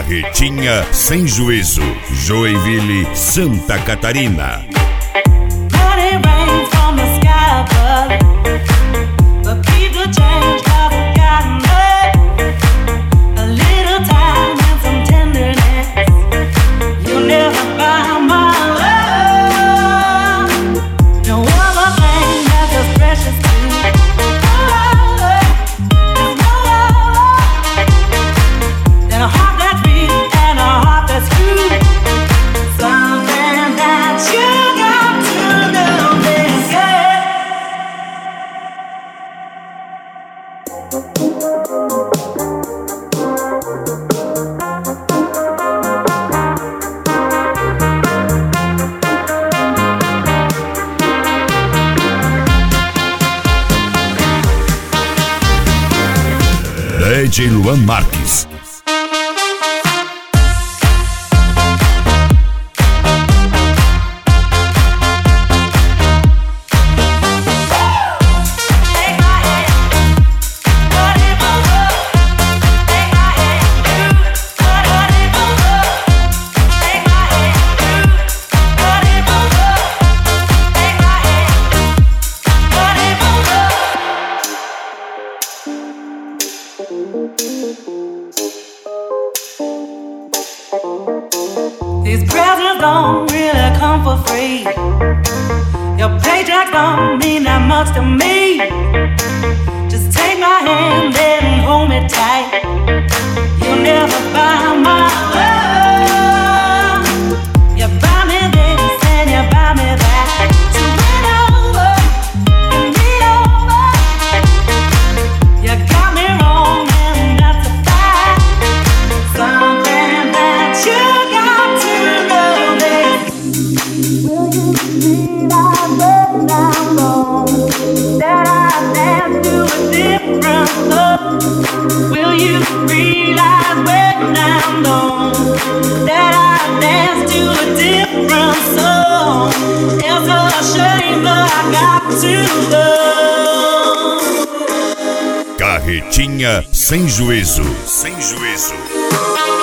Carretinha Sem Juízo, Joinville, Santa Catarina. DJ Luan Marques. These presents don't really come for free. Your paycheck don't mean that much to me. Just take my hand and hold me tight. You'll never buy my love. You buy me this and you buy me that. So win over and lean over. You got me wrong and that's a fact. Something that you got to know this. Will you realize when I'm gone that I dance to a different song? Will you realize when I'm gone that I dance to a different song? It's a shame that I got to go. Carretinha Sem Juízo. Sem Juízo.